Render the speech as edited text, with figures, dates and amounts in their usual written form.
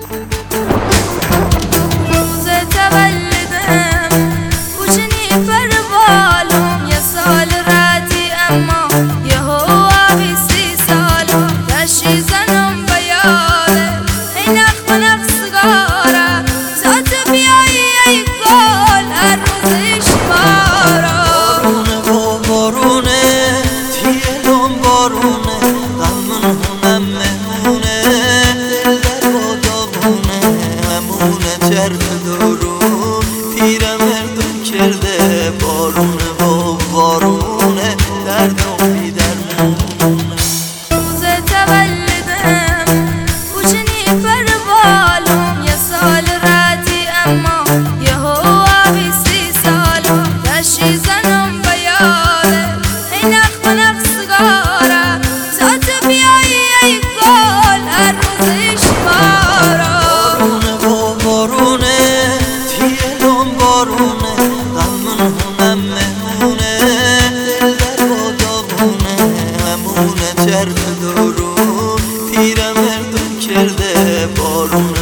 روز تولدم وجنی پر بالم، یه سال ردی اما یه هوا 20 سالم. دشی زنم بیاده ای نخ نخ سگاره، ذات بیایی ای گل هر روزش کاره. بارونه و بارونه تیلم بارونه، غمون هونم مهمونه، دل در و داغونه، همونه چرخ درون پیرمردم کرده. بارونه و بارونه دردم بی درمونه. روز تولدم وجنی پر بالم، یه سال ردی اما یه هوا 20 سالم. دشی زنم بیاده ای نخ نخ سگاره، ذات بیایی ای گل هر روزش کاره. بارونه و بارونه تیلم بارونه، غمون هونم مهمونه، دل در و داغونه، همونه چرخ درون پیرمردم کرده. بارونه